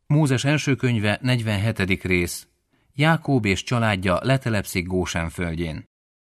Mózes első könyve 47. rész. Jákób és családja letelepszik Gósen földjén.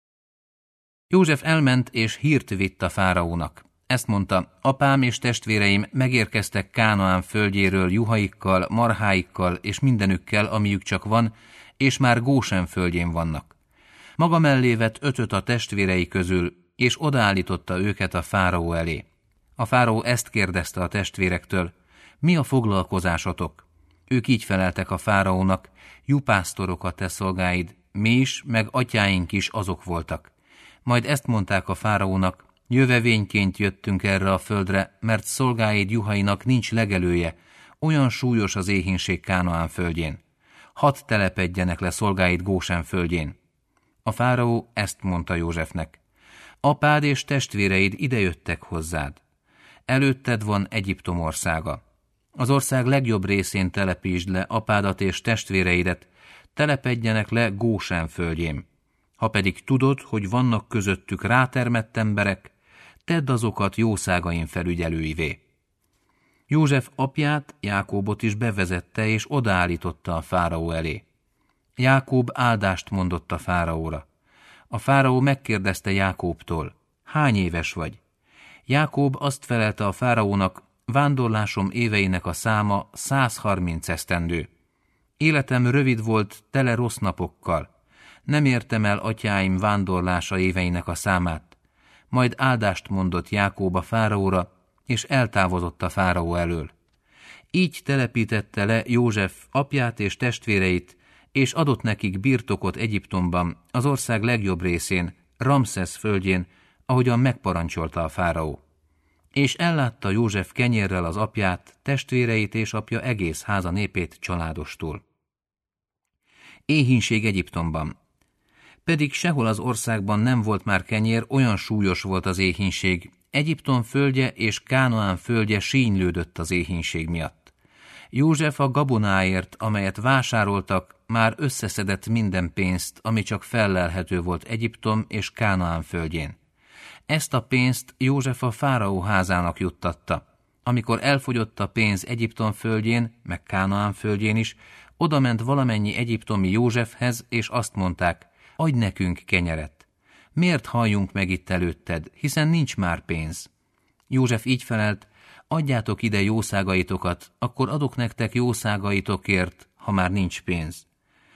József elment és hírt vitt a fáraónak. Ezt mondta: apám és testvéreim megérkeztek Kánaán földjéről juhaikkal, marháikkal és mindenükkel, amiük csak van, és már Gósen földjén vannak. Maga mellé vett 5 a testvérei közül, és odaállította őket a fáraó elé. A fáraó ezt kérdezte a testvérektől: mi a foglalkozásotok? Ők így feleltek a fáraónak: jupásztorok a te szolgáid, mi is, meg atyáink is azok voltak. Majd ezt mondták a fáraónak: jövevényként jöttünk erre a földre, mert szolgáid juhainak nincs legelője, olyan súlyos az éhínség Kánaán földjén. Hadd telepedjenek le szolgáid Gósen földjén. A fáraó ezt mondta Józsefnek: apád és testvéreid idejöttek hozzád. Előtted van Egyiptom országa. Az ország legjobb részén telepítsd le apádat és testvéreidet, telepedjenek le Gósen földjén. Ha pedig tudod, hogy vannak közöttük rátermett emberek, tedd azokat jószágain felügyelőivé. József apját, Jákóbot is bevezette és odaállította a fáraó elé. Jákób áldást mondott a fáraóra. A fáraó megkérdezte Jákóbtól: hány éves vagy? Jákób azt felelte a fáraónak: vándorlásom éveinek a száma 130 esztendő. Életem rövid volt, tele rossz napokkal. Nem értem el atyáim vándorlása éveinek a számát. Majd áldást mondott Jákób a fáraóra, és eltávozott a fáraó elől. Így telepítette le József apját és testvéreit, és adott nekik birtokot Egyiptomban, az ország legjobb részén, Ramszesz földjén, ahogyan megparancsolta a fáraó. És ellátta József kenyérrel az apját, testvéreit és apja egész háza népét családostól. Éhínség Egyiptomban. Pedig sehol az országban nem volt már kenyér, olyan súlyos volt az éhínség. Egyiptom földje és Kánaán földje sínylődött az éhínség miatt. József a gabonáért, amelyet vásároltak, már összeszedett minden pénzt, ami csak fellelhető volt Egyiptom és Kánaán földjén. Ezt a pénzt József a fáraó házának juttatta. Amikor elfogyott a pénz Egyiptom földjén, meg Kánaán földjén is, odament valamennyi egyiptomi Józsefhez, és azt mondták: adj nekünk kenyeret. Miért halljunk meg itt előtted, hiszen nincs már pénz? József így felelt: adjátok ide jószágaitokat, akkor adok nektek jószágaitokért, ha már nincs pénz.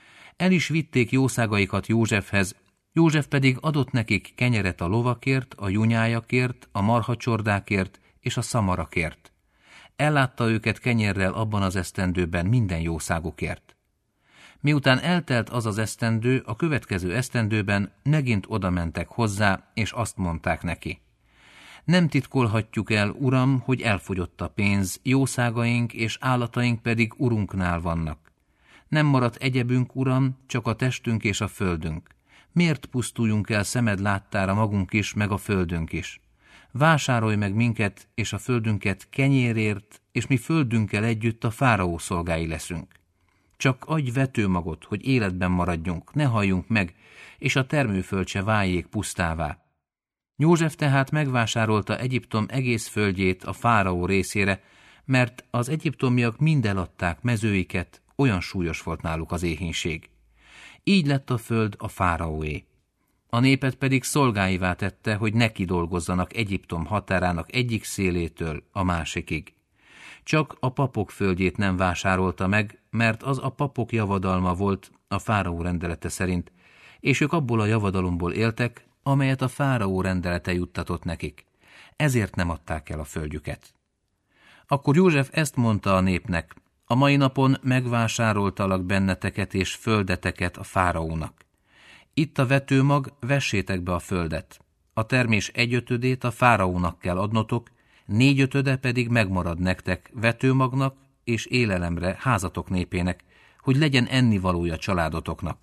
El is vitték jószágaikat Józsefhez, József pedig adott nekik kenyeret a lovakért, a junyájakért, a marhacsordákért és a szamarakért. Ellátta őket kenyérrel abban az esztendőben minden jószágukért. Miután eltelt az az esztendő, a következő esztendőben megint odamentek hozzá, és azt mondták neki: nem titkolhatjuk el, uram, hogy elfogyott a pénz, jószágaink és állataink pedig urunknál vannak. Nem maradt egyebünk, uram, csak a testünk és a földünk. Miért pusztuljunk el szemed láttára magunk is, meg a földünk is? Vásárolj meg minket és a földünket kenyérért, és mi földünkkel együtt a fáraó szolgái leszünk. Csak adj vetőmagot, hogy életben maradjunk, ne halljunk meg, és a termőföld se váljék pusztává. József tehát megvásárolta Egyiptom egész földjét a fáraó részére, mert az egyiptomiak mind eladták mezőiket, olyan súlyos volt náluk az éhínség. Így lett a föld a fáraóé. A népet pedig szolgáivá tette, hogy neki dolgozzanak Egyiptom határának egyik szélétől a másikig. Csak a papok földjét nem vásárolta meg, mert az a papok javadalma volt a fáraó rendelete szerint, és ők abból a javadalomból éltek, amelyet a fáraó rendelete juttatott nekik. Ezért nem adták el a földjüket. Akkor József ezt mondta a népnek: a mai napon megvásároltalak benneteket és földeteket a fáraónak. Itt a vetőmag, vessétek be a földet. A termés 1/5 a fáraónak kell adnotok, 4/5 pedig megmarad nektek vetőmagnak és élelemre házatok népének, hogy legyen ennivalója családotoknak.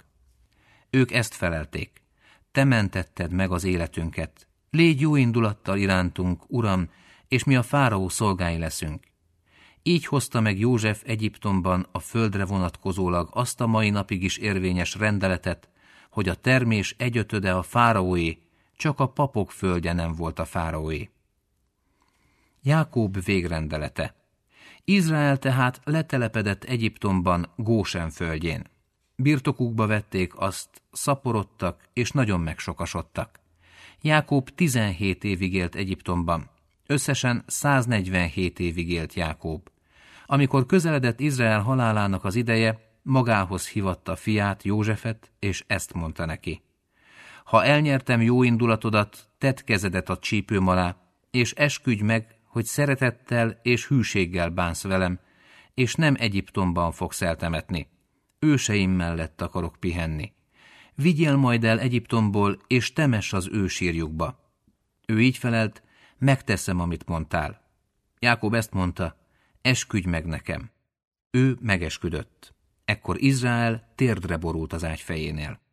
Ők ezt felelték: te mentetted meg az életünket. Légy jó indulattal irántunk, uram, és mi a fáraó szolgái leszünk. Így hozta meg József Egyiptomban a földre vonatkozólag azt a mai napig is érvényes rendeletet, hogy a termés 1/5 a fáraóé, csak a papok földje nem volt a fáraóé. Jákób végrendelete. Izrael tehát letelepedett Egyiptomban, Gósen földjén. Birtokukba vették azt, szaporodtak és nagyon megsokasodtak. Jákob 17 évig élt Egyiptomban. Összesen 147 évig élt Jákob. Amikor közeledett Izrael halálának az ideje, magához hívatta fiát, Józsefet, és ezt mondta neki: ha elnyertem jó indulatodat, tedd kezedet a csípőm alá, és esküdj meg, hogy szeretettel és hűséggel bánsz velem, és nem Egyiptomban fogsz eltemetni. Őseim mellett akarok pihenni. Vigyél majd el Egyiptomból, és temess az ő sírjukba. Ő így felelt: megteszem, amit mondtál. Jákob ezt mondta: esküdj meg nekem. Ő megesküdött. Ekkor Izrael térdre borult az ágy fejénél.